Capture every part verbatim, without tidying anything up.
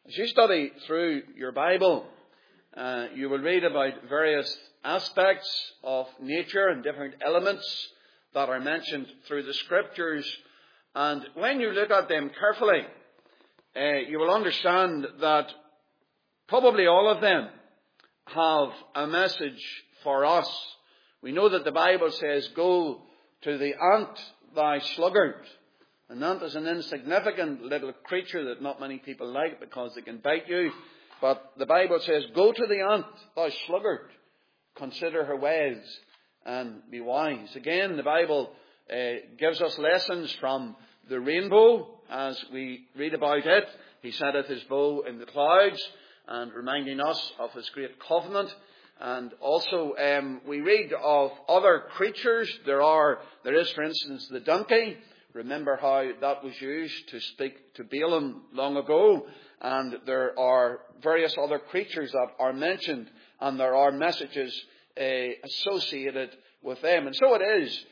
As you study through your Bible, uh, you will read about various aspects of nature and different elements that are mentioned through the Scriptures. And when you look at them carefully, uh, you will understand that probably all of them have a message for us. We know that the Bible says, "Go to the ant, thy sluggard." An ant is an insignificant little creature that not many people like because they can bite you. But the Bible says, "Go to the ant, thou sluggard. Consider her ways and be wise." Again, the Bible uh, gives us lessons from the rainbow as we read about it. He setteth his bow in the clouds, and reminding us of his great covenant. And also um, we read of other creatures. There are, there is, for instance, the donkey. Remember how that was used to speak to Balaam long ago. And there are various other creatures that are mentioned, and there are messages uh, associated with them. And so it is,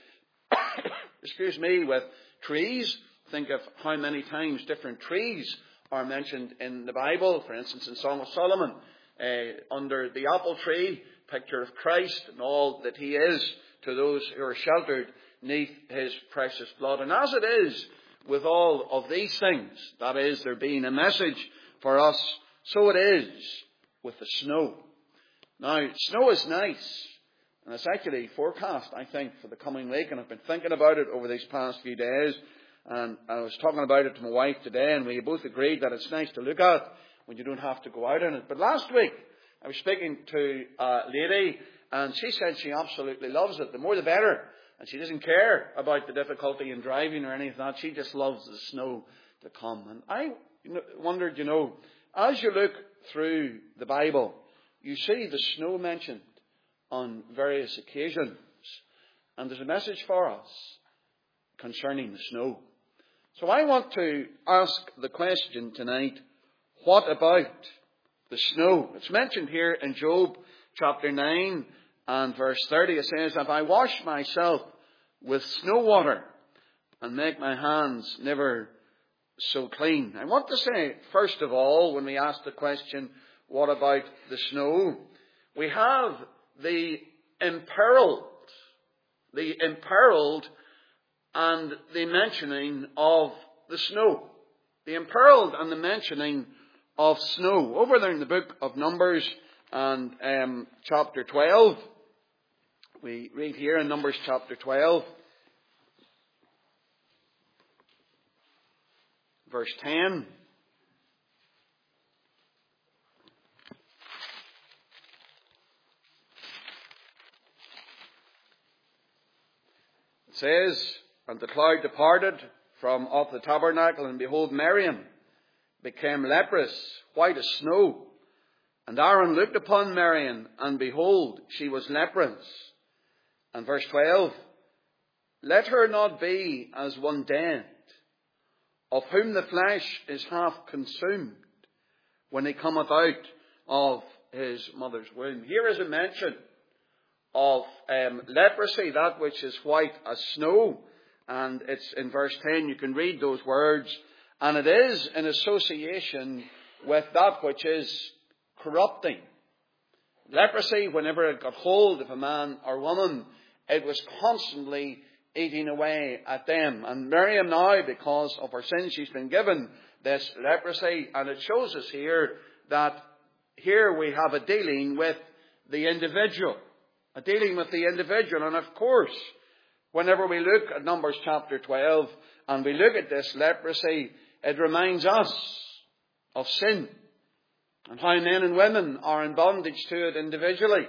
excuse me, with trees. Think of how many times different trees are mentioned in the Bible. For instance, in Song of Solomon, uh, under the apple tree, picture of Christ and all that he is to those who are sheltered neath his precious blood. And as it is with all of these things, that is, there being a message for us, so it is with the snow. Now, snow is nice, and it's actually forecast, I think, for the coming week, and I've been thinking about it over these past few days, and I was talking about it to my wife today, and we both agreed that it's nice to look at when you don't have to go out in it. But last week, I was speaking to a lady, and she said she absolutely loves it. The more the better. And she doesn't care about the difficulty in driving or any of that. She just loves the snow to come. And I wondered, you know, as you look through the Bible, you see the snow mentioned on various occasions. And there's a message for us concerning the snow. So I want to ask the question tonight, what about the snow? It's mentioned here in Job chapter nine and verse thirty. It says, "If I wash myself with snow water and make my hands never so clean." I want to say, first of all, when we ask the question, what about the snow? We have the imperiled, the imperiled and the mentioning of the snow. The imperiled and the mentioning of snow. Over there in the book of Numbers and um, chapter twelve, we read here in Numbers chapter twelve, verse ten. It says, "And the cloud departed from off the tabernacle, and behold, Miriam became leprous, white as snow. And Aaron looked upon Miriam, and behold, she was leprous." And verse twelve, "Let her not be as one dead, of whom the flesh is half consumed, when he cometh out of his mother's womb." Here is a mention of um, leprosy, that which is white as snow. And it's in verse ten, you can read those words. And it is in association with that which is corrupting. Leprosy, whenever it got hold of a man or woman, it was constantly eating away at them. And Miriam now, because of her sin, she's been given this leprosy. And it shows us here that here we have a dealing with the individual. A dealing with the individual. And of course, whenever we look at Numbers chapter twelve and we look at this leprosy, it reminds us of sin and how men and women are in bondage to it individually.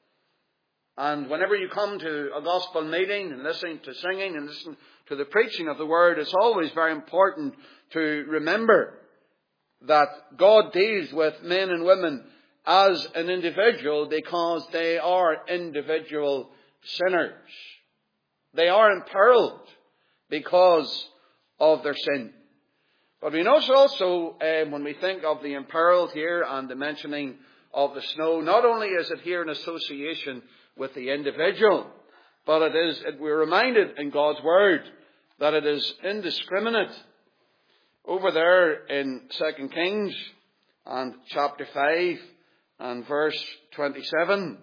And whenever you come to a gospel meeting and listen to singing and listen to the preaching of the word, it's always very important to remember that God deals with men and women as an individual because they are individual sinners. They are imperiled because of their sin. But we notice also, um, when we think of the imperiled here and the mentioning of the snow, not only is it here in association with the individual, but it is, it, we're reminded in God's Word that it is indiscriminate. Over there in Second Kings and chapter five and verse twenty-seven.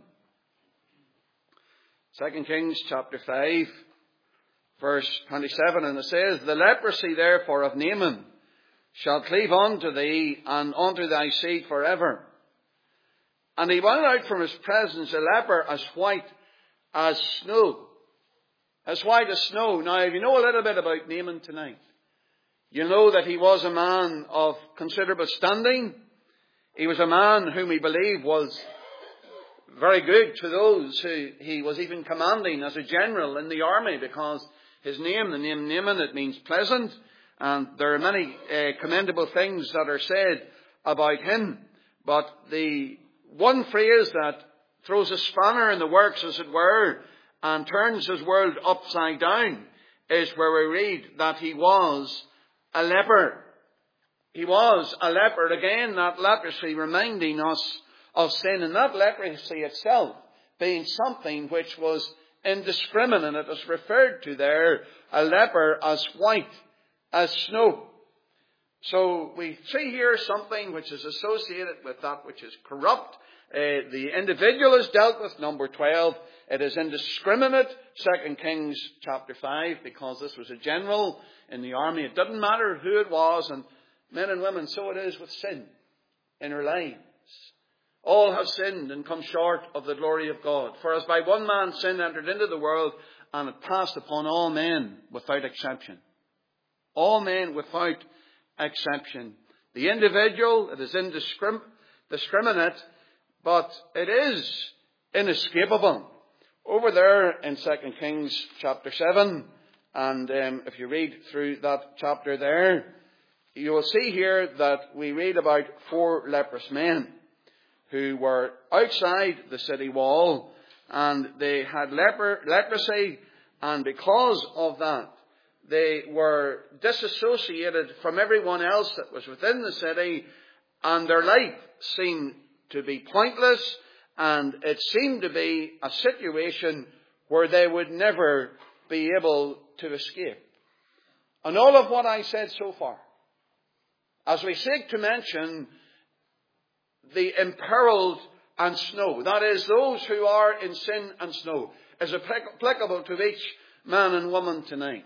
Second Kings chapter five, verse twenty-seven, and it says, "The leprosy therefore of Naaman shall cleave unto thee and unto thy seed forever. And he went out from his presence a leper as white as snow." As white as snow. Now, if you know a little bit about Naaman tonight, you know that he was a man of considerable standing. He was a man whom we believe was very good to those who he was even commanding as a general in the army, because his name, the name Naaman, it means pleasant. And there are many uh, commendable things that are said about him. But the one phrase that throws a spanner in the works, as it were, and turns his world upside down, is where we read that he was a leper. He was a leper. Again, that leprosy reminding us of sin, and that leprosy itself being something which was indiscriminate. It is referred to there, a leper as white as snow. So we see here something which is associated with that which is corrupt. Uh, the individual is dealt with, number twelve. It is indiscriminate, Second Kings chapter five, because this was a general in the army. It didn't matter who it was, and men and women, so it is with sin in our lives. All have sinned and come short of the glory of God. For as by one man sin entered into the world, and it passed upon all men without exception. All men without exception. The individual, it is indiscriminate, but it is inescapable. Over there in Second Kings chapter seven, and um, if you read through that chapter there, you will see here that we read about four leprous men who were outside the city wall, and they had leper, leprosy, and because of that, they were disassociated from everyone else that was within the city, and their life seemed to be pointless, and it seemed to be a situation where they would never be able to escape. And all of what I said so far, as we seek to mention the imperiled and snow, that is, those who are in sin and snow, is applicable to each man and woman tonight.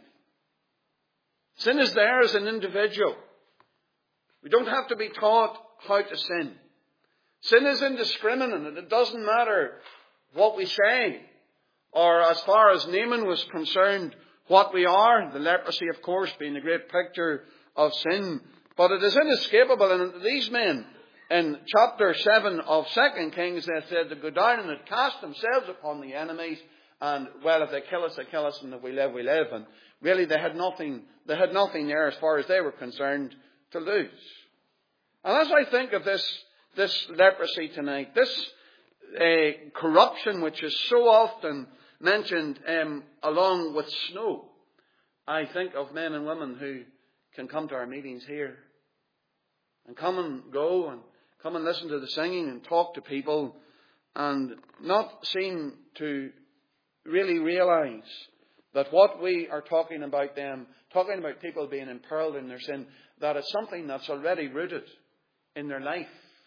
Sin is there as an individual. We don't have to be taught how to sin. Sin is indiscriminate, and it doesn't matter what we say, or as far as Naaman was concerned, what we are. The leprosy, of course, being a great picture of sin. But it is inescapable, and these men, in chapter seven of Second Kings, they said to go down and they'd cast themselves upon the enemies, and, well, if they kill us, they kill us, and if we live, we live. And really, they had nothing, they had nothing there as far as they were concerned to lose. And as I think of this, this leprosy tonight, this uh, corruption which is so often mentioned um, along with snow, I think of men and women who can come to our meetings here and come and go and come and listen to the singing and talk to people and not seem to really realize that what we are talking about them, talking about people being imperiled in their sin, that it's something that's already rooted in their life.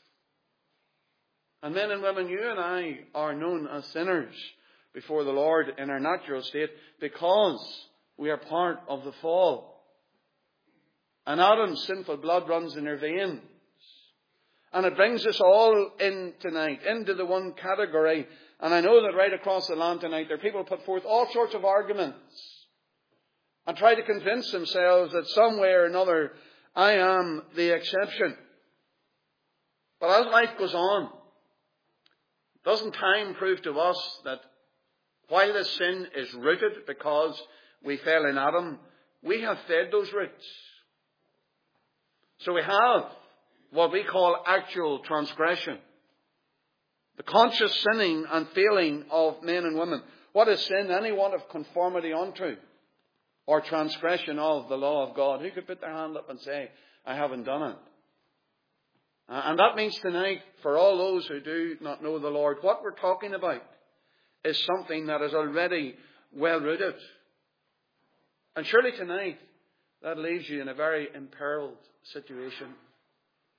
And men and women, you and I are known as sinners before the Lord in our natural state because we are part of the fall. And Adam's sinful blood runs in our veins. And it brings us all in tonight, into the one category. And I know that right across the land tonight, there are people who put forth all sorts of arguments and try to convince themselves that some way or another, I am the exception. But as life goes on, doesn't time prove to us that while this sin is rooted because we fell in Adam, we have fed those roots. So we have what we call actual transgression. The conscious sinning and failing of men and women. What is sin? Any want of conformity unto or transgression of the law of God. Who could put their hand up and say, I haven't done it? And that means tonight, for all those who do not know the Lord, what we're talking about is something that is already well rooted. And surely tonight, that leaves you in a very imperiled situation.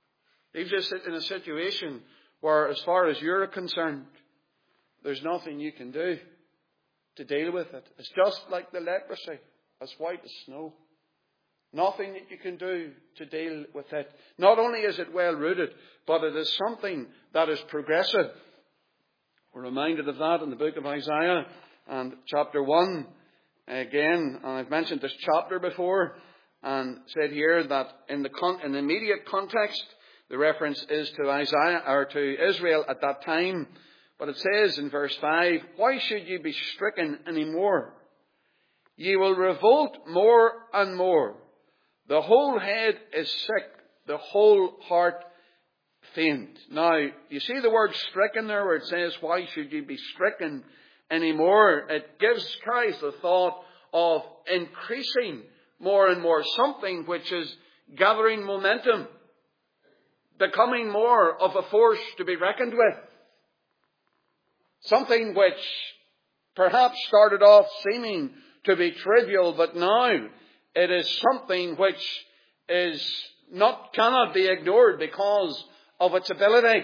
Leaves us in a situation where, as far as you're concerned, there's nothing you can do to deal with it. It's just like the leprosy, as white as snow. Nothing that you can do to deal with it. Not only is it well rooted, but it is something that is progressive. We're reminded of that in the book of Isaiah and chapter one. Again, I've mentioned this chapter before and said here that in the, con- in the immediate context, the reference is to Isaiah or to Israel at that time. But it says in verse five, "Why should you be stricken any more? Ye will revolt more and more. The whole head is sick, the whole heart faint." Now, you see the word stricken there where it says, "Why should you be stricken any more?" It gives Christ the thought of increasing more and more. Something which is gathering momentum. Becoming more of a force to be reckoned with. Something which perhaps started off seeming to be trivial, but now it is something which is not, cannot be ignored because of its ability.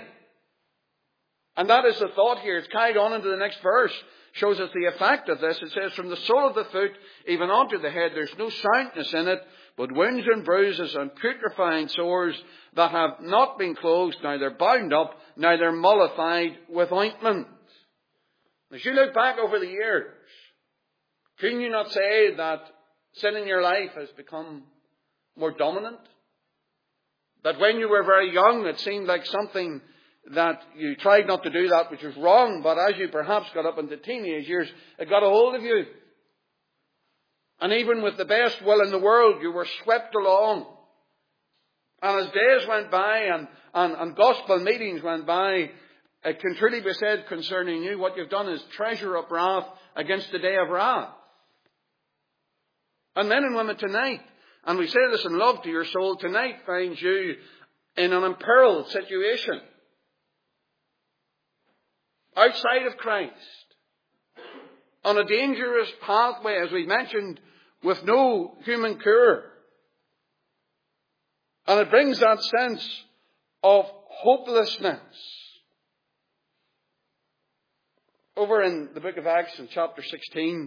And that is the thought here. It's carried on into the next verse. Shows us the effect of this. It says, "From the sole of the foot even onto the head, there's no soundness in it, but wounds and bruises and putrefying sores that have not been closed, neither bound up, neither mollified with ointment." As you look back over the years, can you not say that sin in your life has become more dominant? That when you were very young, it seemed like something that you tried not to do that which was wrong, but as you perhaps got up into teenage years, it got a hold of you. And even with the best will in the world, you were swept along. And as days went by and, and, and gospel meetings went by, it can truly be said concerning you, what you've done is treasure up wrath against the day of wrath. And men and women tonight, and we say this in love to your soul, tonight finds you in an imperiled situation. Outside of Christ. On a dangerous pathway, as we mentioned, with no human cure. And it brings that sense of hopelessness. Over in the book of Acts in chapter sixteen,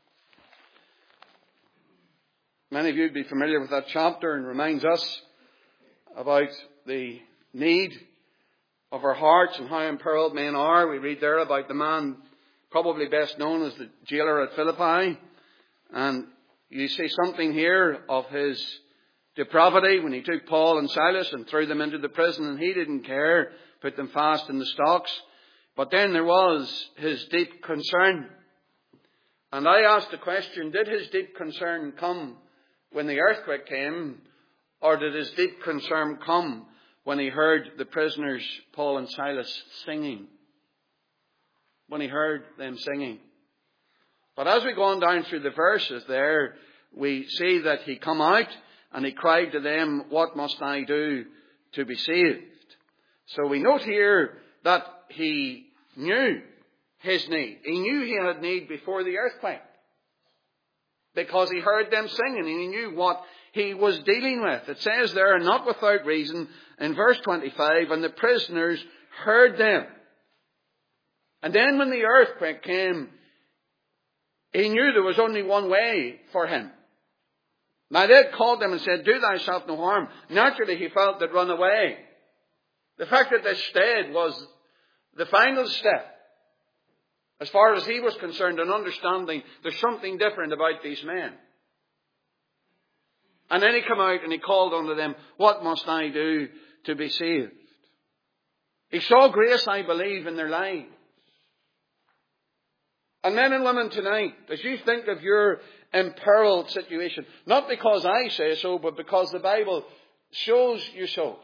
many of you would be familiar with that chapter, and reminds us about the need of our hearts and how imperiled men are. We read there about the man probably best known as the jailer at Philippi. And you see something here of his depravity when he took Paul and Silas and threw them into the prison, and he didn't care, put them fast in the stocks. But then there was his deep concern. And I asked the question, did his deep concern come when the earthquake came, or did his deep concern come when he heard the prisoners, Paul and Silas, singing? When he heard them singing. But as we go on down through the verses there, we see that he come out and he cried to them, "What must I do to be saved?" So we note here that he knew his need. He knew he had need before the earthquake. Because he heard them singing and he knew what he was dealing with. It says there, not without reason, in verse twenty-five, "And the prisoners heard them." And then when the earthquake came, he knew there was only one way for him. Now they had called them and said, "Do thyself no harm." Naturally he felt they'd run away. The fact that they stayed was the final step. As far as he was concerned, in understanding there's something different about these men. And then he came out and he called unto them, "What must I do to be saved?" He saw grace, I believe, in their lives. And men and women tonight, as you think of your imperiled situation, not because I say so, but because the Bible shows you so.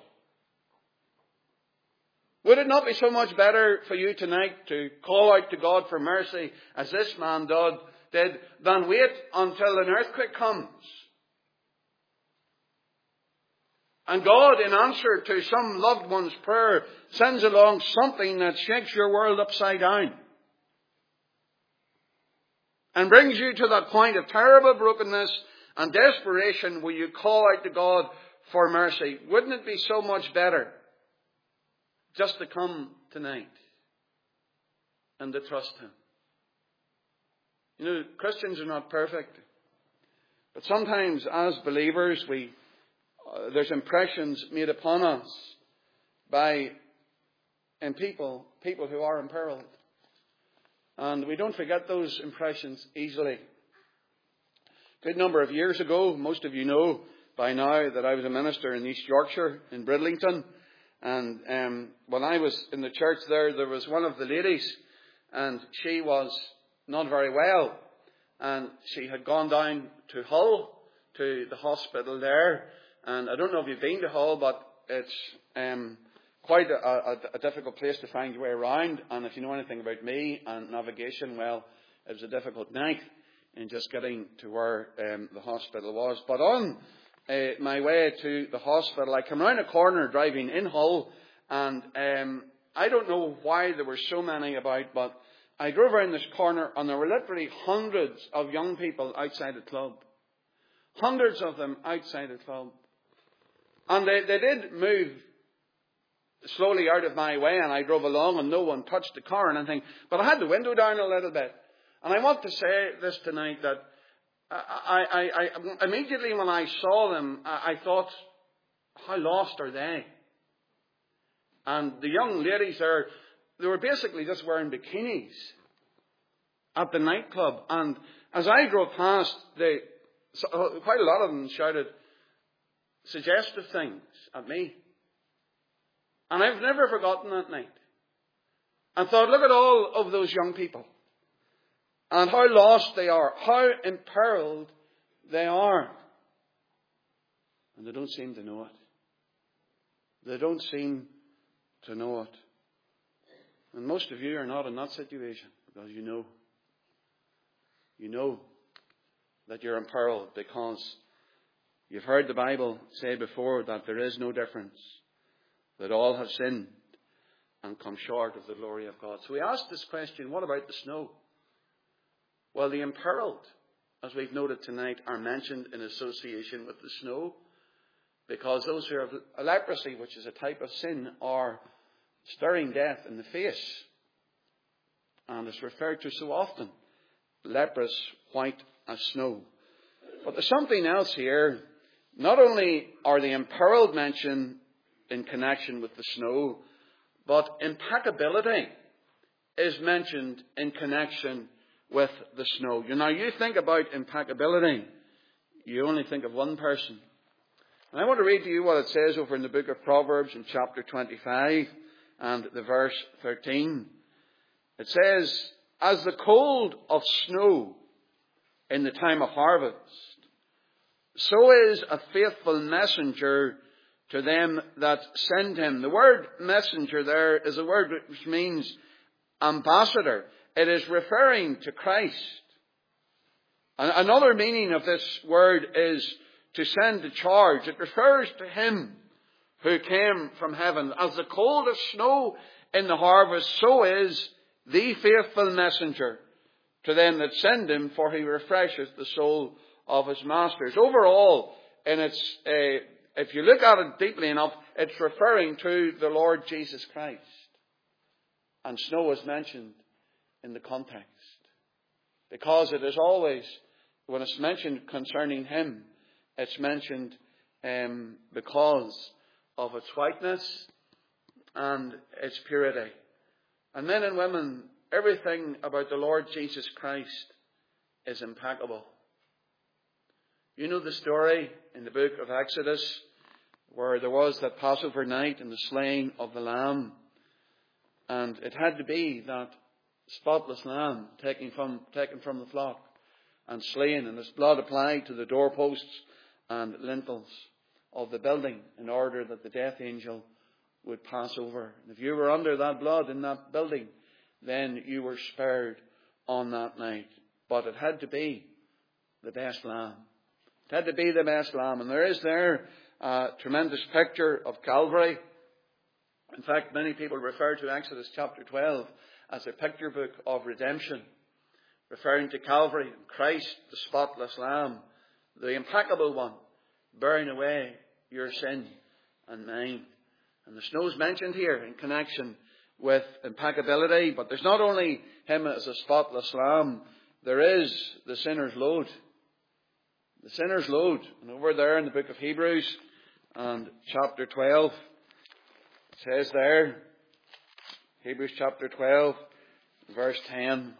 Would it not be so much better for you tonight to call out to God for mercy, as this man did, than wait until an earthquake comes? And God, in answer to some loved one's prayer, sends along something that shakes your world upside down. And brings you to that point of terrible brokenness and desperation where you call out to God for mercy. Wouldn't it be so much better just to come tonight and to trust Him. You know, Christians are not perfect. But sometimes as believers, we uh, there's impressions made upon us by and people, people who are imperiled. And we don't forget those impressions easily. A good number of years ago, most of you know by now that I was a minister in East Yorkshire, in Bridlington. And um, when I was in the church there, there was one of the ladies, and she was not very well. And she had gone down to Hull, to the hospital there. And I don't know if you've been to Hull, but it's um, quite a, a, a difficult place to find your way around. And if you know anything about me and navigation, well, it was a difficult night in just getting to where um, the hospital was. But on uh, my way to the hospital, I came round a corner driving in Hull, and um, I don't know why there were so many about, but I drove around this corner, and there were literally hundreds of young people outside the club. Hundreds of them outside the club. And they, they did move slowly out of my way, and I drove along, and no one touched the car or anything. But I had the window down a little bit. And I want to say this tonight, that I, I, I immediately when I saw them, I, I thought, how lost are they? And the young ladies there, they were basically just wearing bikinis at the nightclub. And as I drove past, they, quite a lot of them shouted suggestive things at me. And I've never forgotten that night. And thought, look at all of those young people. And how lost they are. How imperiled they are. And they don't seem to know it. They don't seem to know it. And most of you are not in that situation, because you know. You know that you're imperiled, because you've heard the Bible say before that there is no difference. That all have sinned and come short of the glory of God. So we ask this question, what about the snow? Well, the imperiled, as we've noted tonight, are mentioned in association with the snow, because those who have leprosy, which is a type of sin, are staring death in the face. And it's referred to so often, leprous, white as snow. But there's something else here. Not only are the imperiled mentioned in connection with the snow, but impeccability is mentioned in connection with the snow. You know, you think about impeccability, you only think of one person. And I want to read to you what it says over in the book of Proverbs in chapter twenty-five and the verse thirteen. It says, as the cold of snow in the time of harvest, so is a faithful messenger to them that send him. The word messenger there is a word which means ambassador. It is referring to Christ. Another meaning of this word is to send a charge. It refers to him who came from heaven. As the cold of snow in the harvest, so is the faithful messenger to them that send him, for he refresheth the soul of his masters. Overall, in its, uh, if you look at it deeply enough, it's referring to the Lord Jesus Christ. And snow is mentioned in the context, because it is always, when it's mentioned concerning him, it's mentioned um, because of its whiteness and its purity. And men and women, everything about the Lord Jesus Christ is impeccable. You know the story in the book of Exodus where there was that Passover night and the slaying of the lamb. And it had to be that spotless lamb taken from, taken from the flock and slain, and its blood applied to the doorposts and lintels of the building in order that the death angel would pass over. And if you were under that blood in that building, then you were spared on that night. But it had to be the best lamb. It had to be the best lamb. And there is there a tremendous picture of Calvary. In fact, many people refer to Exodus chapter twelve as a picture book of redemption, referring to Calvary and Christ, the spotless lamb, the impeccable one, bearing away your sin and mine. And the snow's mentioned here in connection with impeccability, but there's not only him as a spotless lamb, there is the sinner's load. The sinner's load. And over there in the book of Hebrews and chapter twelve, it says there, Hebrews chapter twelve, verse ten,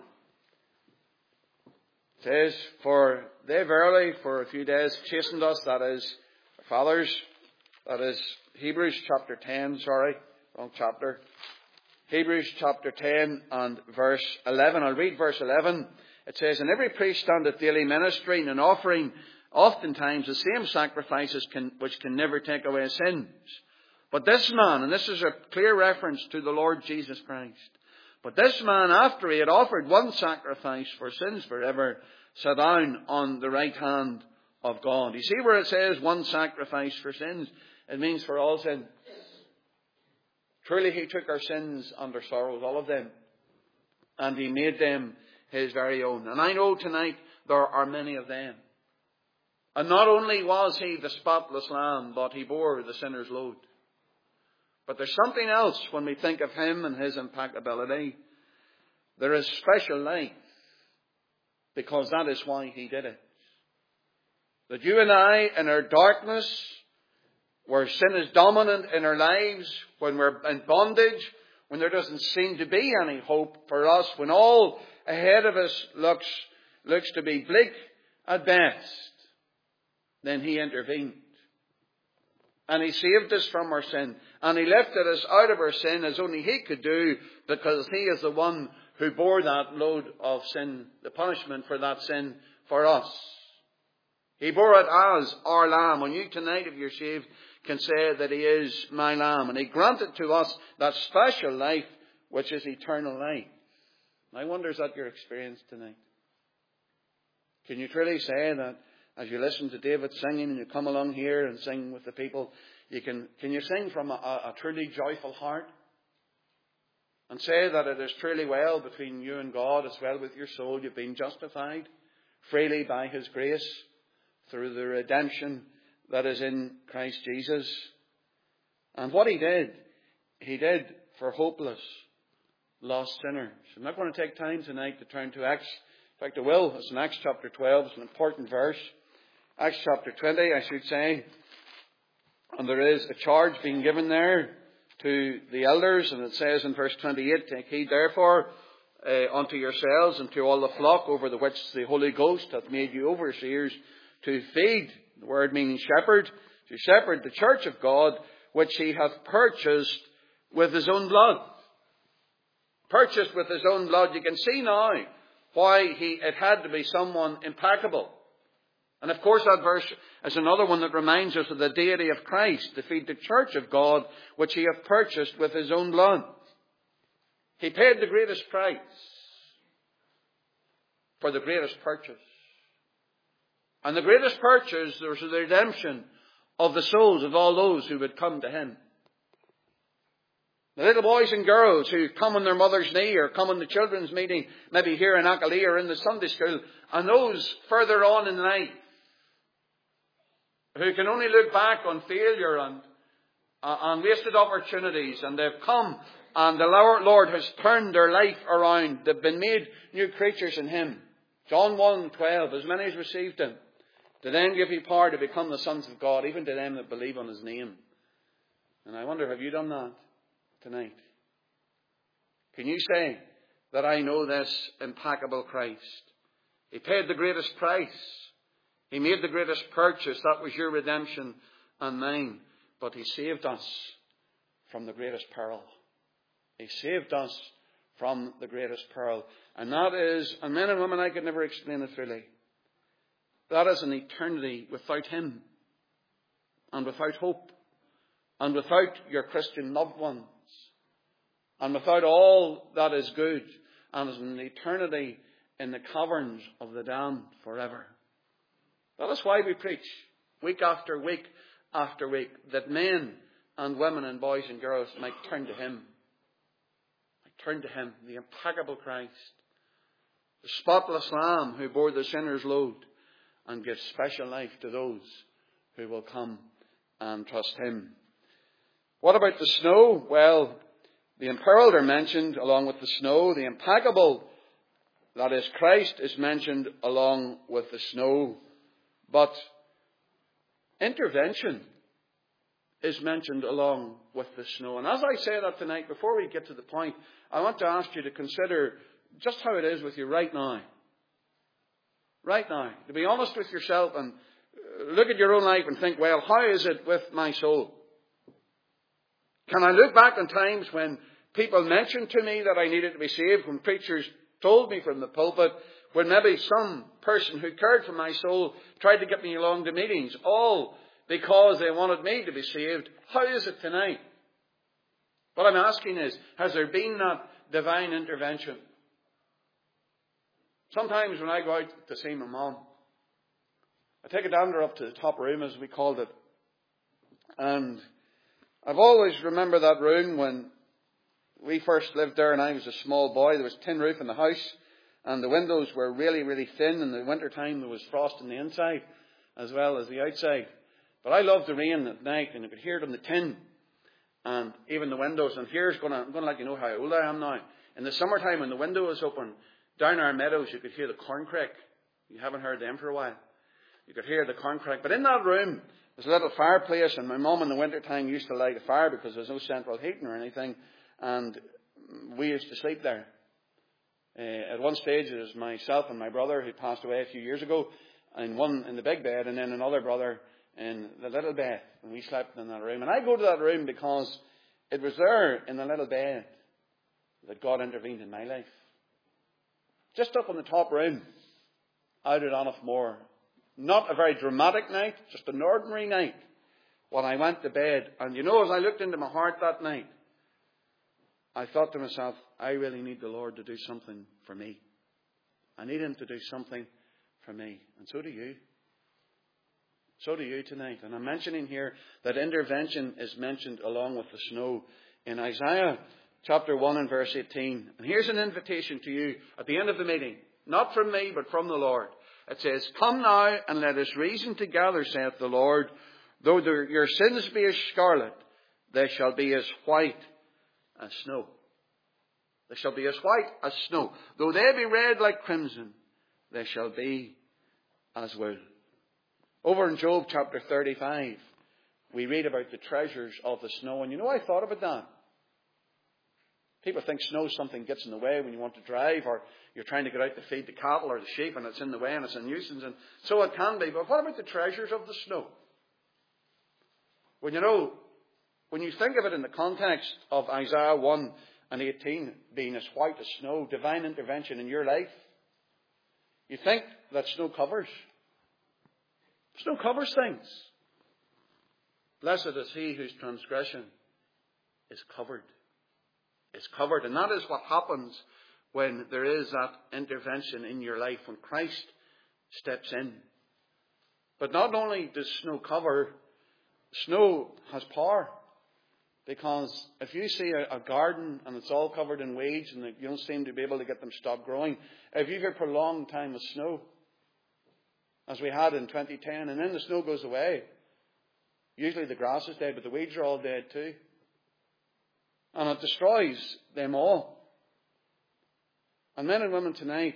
it says, for they verily for a few days chastened us, that is, our fathers, that is, Hebrews chapter ten, sorry, wrong chapter. Hebrews chapter ten and verse eleven. I'll read verse eleven. It says, and every priest standeth daily ministering and offering oftentimes the same sacrifices can, which can never take away sins. But this man, and this is a clear reference to the Lord Jesus Christ, but this man, after he had offered one sacrifice for sins forever, sat down on the right hand of God. You see where it says one sacrifice for sins? It means for all sin. Truly he took our sins and our sorrows, all of them, and he made them his very own. And I know tonight there are many of them. And not only was he the spotless lamb, but he bore the sinner's load. But there's something else when we think of him and his impeccability. There is special life, because that is why he did it. That you and I, in our darkness, where sin is dominant in our lives, when we're in bondage, when there doesn't seem to be any hope for us, when all ahead of us looks, looks to be bleak at best, then he intervened. And he saved us from our sin. And he lifted us out of our sin as only he could do, because he is the one who bore that load of sin, the punishment for that sin for us. He bore it as our lamb. And you tonight, if you're saved, can say that he is my lamb. And he granted to us that special life, which is eternal life. I wonder, is that your experience tonight? Can you truly say that as you listen to David singing and you come along here and sing with the people, you can, can you sing from a, a truly joyful heart? And say that it is truly well between you and God, as well with your soul. You've been justified freely by his grace through the redemption that is in Christ Jesus. And what he did, he did for hopeless, lost sinners. I'm not going to take time tonight to turn to Acts. In fact, I will. It's in Acts chapter twelve. It's an important verse. Acts chapter twenty, I should say. And there is a charge being given there to the elders. And it says in verse twenty-eight, take heed therefore uh, unto yourselves and to all the flock over the which the Holy Ghost hath made you overseers, to feed, the word meaning shepherd, to shepherd the church of God, which he hath purchased with his own blood. Purchased with his own blood. You can see now why he, it had to be someone impeccable. And of course that verse is another one that reminds us of the deity of Christ, to feed the church of God, which he hath purchased with his own blood. He paid the greatest price for the greatest purchase. And the greatest purchase was the redemption of the souls of all those who would come to him. The little boys and girls who come on their mother's knee or come on the children's meeting, maybe here in Ackley or in the Sunday school, and those further on in life who can only look back on failure and, uh, and wasted opportunities, and they've come and the Lord has turned their life around. They've been made new creatures in him. John one twelve, as many as received him, to them give he power to become the sons of God, even to them that believe on his name. And I wonder, have you done that tonight? Can you say that I know this impeccable Christ? He paid the greatest price. He made the greatest purchase. That was your redemption and mine. But he saved us from the greatest peril. He saved us from the greatest peril. And that is, and men and women, I could never explain it fully. That is an eternity without him. And without hope. And without your Christian loved ones. And without all that is good. And as an eternity in the caverns of the damned forever. That is why we preach week after week after week, that men and women and boys and girls might turn to him. Might turn to him, the impeccable Christ, the spotless Lamb who bore the sinner's load and gives special life to those who will come and trust him. What about the snow? Well, the imperiled are mentioned along with the snow. The implacable, that is Christ, is mentioned along with the snow. But intervention is mentioned along with the snow. And as I say that tonight, before we get to the point, I want to ask you to consider just how it is with you right now. Right now. To be honest with yourself and look at your own life and think, well, how is it with my soul? Can I look back on times when people mentioned to me that I needed to be saved, when preachers told me from the pulpit, when maybe some person who cared for my soul tried to get me along to meetings, all because they wanted me to be saved? How is it tonight? What I'm asking is, has there been that divine intervention? Sometimes when I go out to see my mum, I take a dander up to the top room, as we called it. And I've always remembered that room when we first lived there and I was a small boy. There was tin roof in the house and the windows were really, really thin. In the winter time there was frost on the inside as well as the outside. But I loved the rain at night and you could hear it on the tin and even the windows. And here's going to, I'm going to let you know how old I am now. In the summertime when the window was open, down our meadows you could hear the corn crick. You haven't heard them for a while. You could hear the corn crick. But in that room, there's a little fireplace, and my mum in the winter time used to light a fire because there's no central heating or anything, and we used to sleep there. Uh, at one stage, it was myself and my brother who passed away a few years ago, and one in the big bed, and then another brother in the little bed, and we slept in that room. And I go to that room because it was there in the little bed that God intervened in my life. Just up on the top room, out at Annaghmore. Not a very dramatic night, just an ordinary night when I went to bed. And you know, as I looked into my heart that night, I thought to myself, I really need the Lord to do something for me. I need Him to do something for me. And so do you. So do you tonight. And I'm mentioning here that intervention is mentioned along with the snow in Isaiah chapter one and verse eighteen. And here's an invitation to you at the end of the meeting. Not from me, but from the Lord. It says, come now and let us reason together, saith the Lord. Though your sins be as scarlet, they shall be as white as snow. They shall be as white as snow. Though they be red like crimson, they shall be as wool. Over in Job chapter thirty-five, we read about the treasures of the snow. And you know, I thought about that. People think snow something gets in the way when you want to drive, or you're trying to get out to feed the cattle or the sheep and it's in the way and it's a nuisance. And so it can be. But what about the treasures of the snow? Well, you know, when you think of it in the context of Isaiah one and eighteen being as white as snow, divine intervention in your life, you think that snow covers. Snow covers things. Blessed is he whose transgression is covered. Is covered. And that is what happens when there is that intervention in your life, when Christ steps in. But not only does snow cover, snow has power. Because if you see a, a garden and it's all covered in weeds and you don't seem to be able to get them stop growing, if you've had a prolonged time of snow, as we had in twenty ten, and then the snow goes away, usually the grass is dead, but the weeds are all dead too. And it destroys them all. And men and women tonight,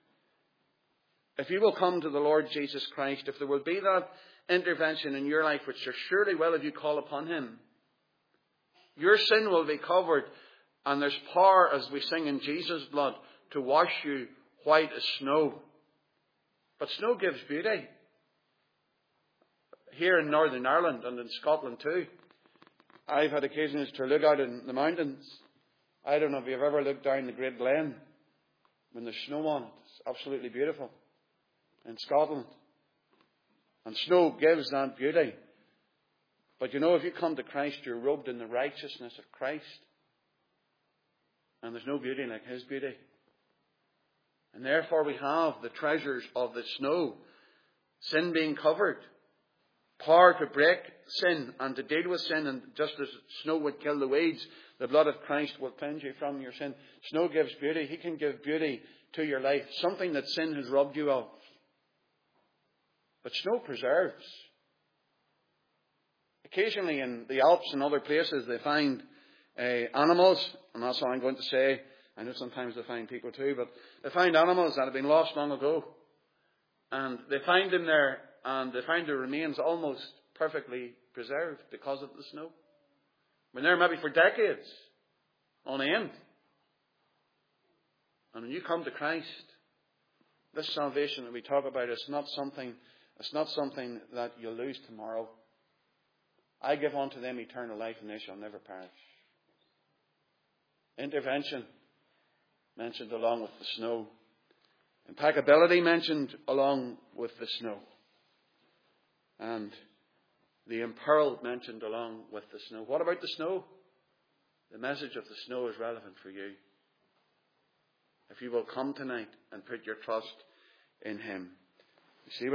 if you will come to the Lord Jesus Christ, if there will be that intervention in your life, which there surely will if you call upon Him, your sin will be covered, and there's power, as we sing in Jesus' blood, to wash you white as snow. But snow gives beauty. Here in Northern Ireland and in Scotland too, I've had occasions to look out in the mountains. I don't know if you've ever looked down the Great Glen when there's snow on it. It's absolutely beautiful in Scotland. And snow gives that beauty. But you know, if you come to Christ, you're robed in the righteousness of Christ. And there's no beauty like His beauty. And therefore we have the treasures of the snow. Sin being covered. Power to break sin and to deal with sin. And just as snow would kill the weeds, the blood of Christ will cleanse you from your sin. Snow gives beauty. He can give beauty to your life. Something that sin has robbed you of. But snow preserves. It occasionally in the Alps and other places they find uh, animals, and that's what I'm going to say. I know sometimes they find people too, but they find animals that have been lost long ago. And they find them there, and they find their remains almost perfectly preserved because of the snow. Been there maybe for decades on end. And when you come to Christ, this salvation that we talk about is not something, it's not something that you'll lose tomorrow. I give unto them eternal life, and they shall never perish. Intervention mentioned along with the snow. Impeccability mentioned along with the snow. And the impearled mentioned along with the snow. What about the snow? The message of the snow is relevant for you. If you will come tonight and put your trust in Him. You see